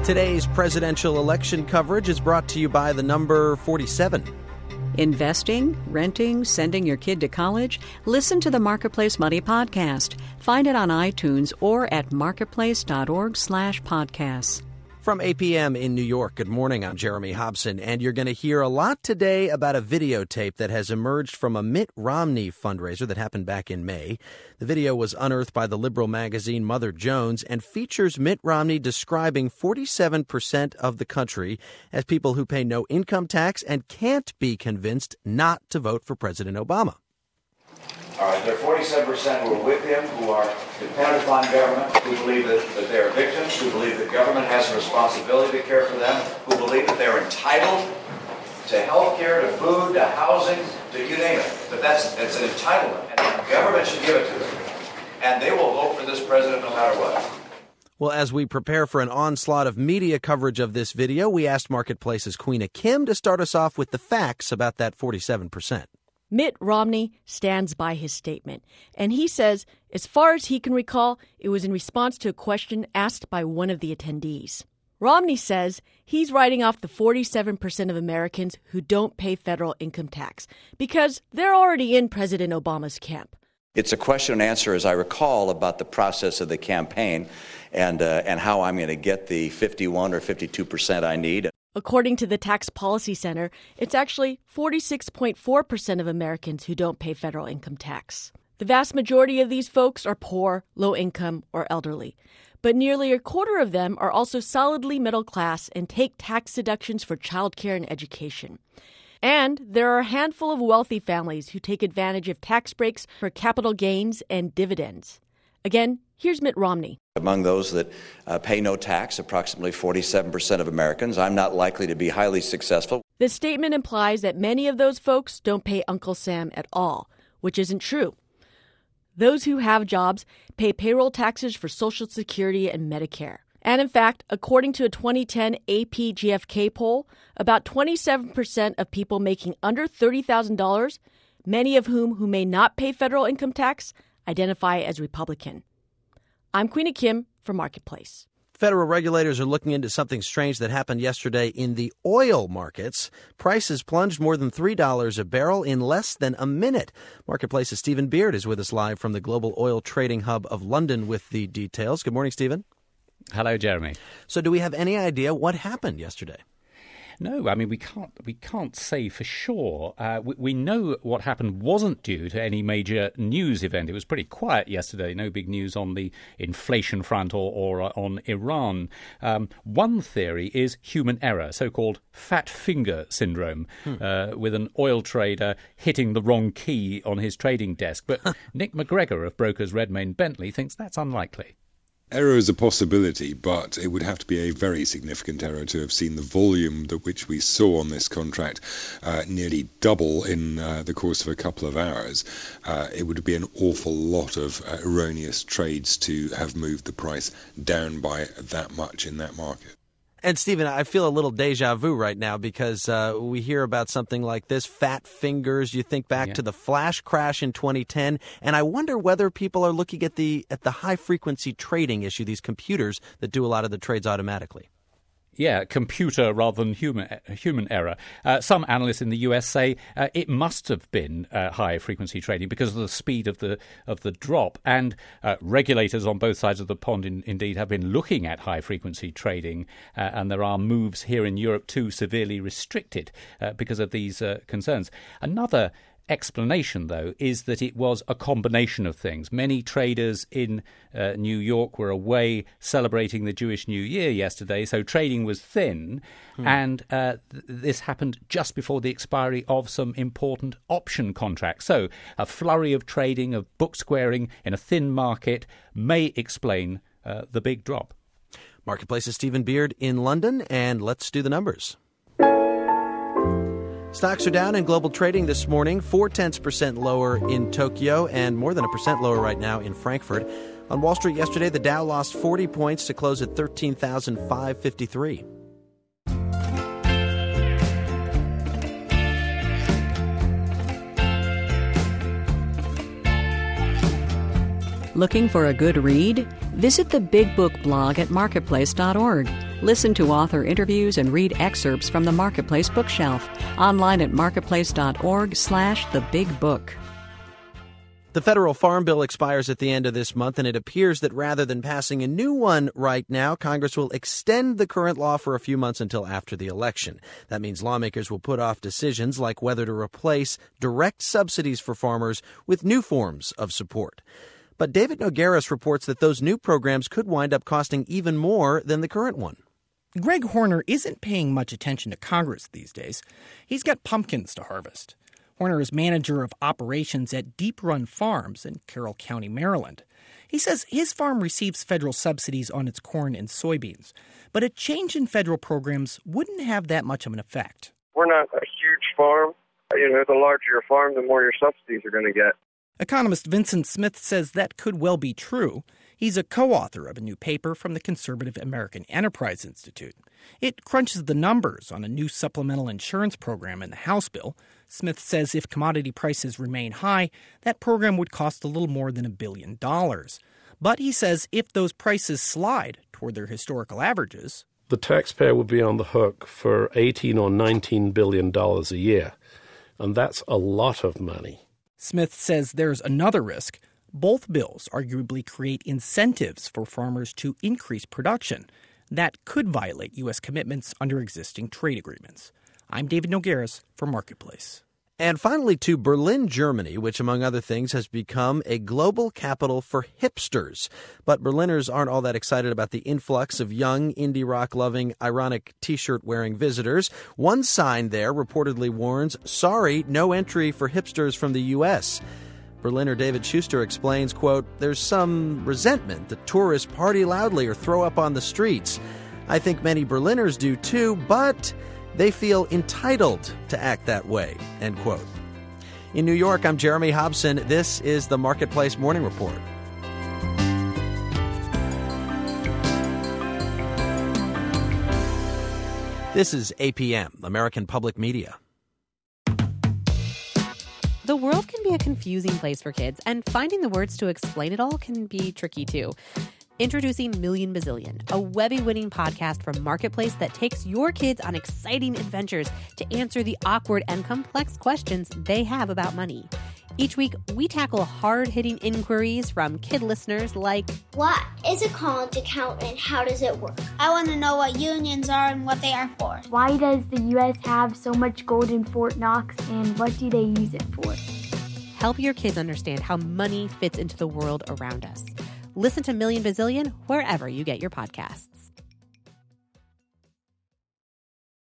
Today's presidential election coverage is brought to you by the number 47. Investing, renting, sending your kid to college? Listen to the Marketplace Money podcast. Find it on iTunes or at marketplace.org/podcasts. From APM in New York, good morning. I'm Jeremy Hobson, and you're going to hear a lot today about a videotape that has emerged from a Mitt Romney fundraiser that happened back in May. The video was unearthed by the liberal magazine Mother Jones and features Mitt Romney describing 47% of the country as people who pay no income tax and can't be convinced not to vote for President Obama. All right, there are 47% who are with him, who are dependent upon government, who believe that they're victims, who believe that government has a responsibility to care for them, who believe that they're entitled to health care, to food, to housing, to you name it. But it's an entitlement, and the government should give it to them. And they will vote for this president no matter what. Well, as we prepare for an onslaught of media coverage of this video, we asked Marketplace's Queena Kim to start us off with the facts about that 47%. Mitt Romney stands by his statement, and he says, as far as he can recall, it was in response to a question asked by one of the attendees. Romney says he's writing off the 47% of Americans who don't pay federal income tax because they're already in President Obama's camp. It's a question and answer, as I recall, about the process of the campaign and how I'm going to get the 51 or 52% I need. According to the Tax Policy Center, it's actually 46.4% of Americans who don't pay federal income tax. The vast majority of these folks are poor, low income, or elderly. But nearly a quarter of them are also solidly middle class and take tax deductions for childcare and education. And there are a handful of wealthy families who take advantage of tax breaks for capital gains and dividends. Again, here's Mitt Romney. Among those that pay no tax, approximately 47% of Americans, I'm not likely to be highly successful. The statement implies that many of those folks don't pay Uncle Sam at all, which isn't true. Those who have jobs pay payroll taxes for Social Security and Medicare. And in fact, according to a 2010 AP GFK poll, about 27% of people making under $30,000, many of whom may not pay federal income tax, identify as Republican. I'm Queena Kim for Marketplace. Federal regulators are looking into something strange that happened yesterday in the oil markets. Prices plunged more than $3 a barrel in less than a minute. Marketplace's Stephen Beard is with us live from the global oil trading hub of London with the details. Good morning, Stephen. Hello, Jeremy. So do we have any idea what happened yesterday? No, I mean, we can't say for sure. We know what happened wasn't due to any major news event. It was pretty quiet yesterday. No big news on the inflation front or on Iran. One theory is human error, so-called fat finger syndrome, with an oil trader hitting the wrong key on his trading desk. But Nick McGregor of brokers Redmayne Bentley thinks that's unlikely. Error is a possibility, but it would have to be a very significant error to have seen the volume which we saw on this contract nearly double in the course of a couple of hours. It would be an awful lot of erroneous trades to have moved the price down by that much in that market. And, Stephen, I feel a little deja vu right now because we hear about something like this, fat fingers. You think back to the flash crash in 2010, and I wonder whether people are looking at the high-frequency trading issue, these computers that do a lot of the trades automatically. Yeah, computer rather than human error. Some analysts in the US say it must have been high-frequency trading because of the speed of the drop. And regulators on both sides of the pond indeed have been looking at high-frequency trading, and there are moves here in Europe to severely restrict it because of these concerns. Another explanation, though, is that it was a combination of things. Many traders in New York were away celebrating the Jewish New Year yesterday, so trading was thin, and this happened just before the expiry of some important option contracts. So a flurry of trading, of book squaring in a thin market may explain the big drop. Marketplace's Stephen Beard in London, and let's do the numbers. Stocks are down in global trading this morning, 0.4% lower in Tokyo and more than 1% lower right now in Frankfurt. On Wall Street yesterday, the Dow lost 40 points to close at 13,553. Looking for a good read? Visit the Big Book blog at marketplace.org. Listen to author interviews and read excerpts from the Marketplace bookshelf. Online at marketplace.org/thebigbook. The federal farm bill expires at the end of this month, and it appears that rather than passing a new one right now, Congress will extend the current law for a few months until after the election. That means lawmakers will put off decisions like whether to replace direct subsidies for farmers with new forms of support. But David Nogueras reports that those new programs could wind up costing even more than the current one. Greg Horner isn't paying much attention to Congress these days. He's got pumpkins to harvest. Horner is manager of operations at Deep Run Farms in Carroll County, Maryland. He says his farm receives federal subsidies on its corn and soybeans, but a change in federal programs wouldn't have that much of an effect. We're not a huge farm. The larger your farm, the more your subsidies are going to get. Economist Vincent Smith says that could well be true. He's a co-author of a new paper from the conservative American Enterprise Institute. It crunches the numbers on a new supplemental insurance program in the House bill. Smith says if commodity prices remain high, that program would cost a little more than $1 billion. But he says if those prices slide toward their historical averages, the taxpayer would be on the hook for $18 or $19 billion a year. And that's a lot of money. Smith says there's another risk. Both bills arguably create incentives for farmers to increase production. That could violate U.S. commitments under existing trade agreements. I'm David Nogueras for Marketplace. And finally, to Berlin, Germany, which, among other things, has become a global capital for hipsters. But Berliners aren't all that excited about the influx of young, indie rock-loving, ironic T-shirt-wearing visitors. One sign there reportedly warns, sorry, no entry for hipsters from the U.S. Berliner David Schuster explains, quote, there's some resentment that tourists party loudly or throw up on the streets. I think many Berliners do too, but they feel entitled to act that way, end quote. In New York, I'm Jeremy Hobson. This is the Marketplace Morning Report. This is APM, American Public Media. The world can be a confusing place for kids, and finding the words to explain it all can be tricky too. Introducing Million Bazillion, a Webby-winning podcast from Marketplace that takes your kids on exciting adventures to answer the awkward and complex questions they have about money. Each week, we tackle hard-hitting inquiries from kid listeners like, what is a college account and how does it work? I want to know what unions are and what they are for. Why does the U.S. have so much gold in Fort Knox and what do they use it for? Help your kids understand how money fits into the world around us. Listen to Million Bazillion wherever you get your podcasts.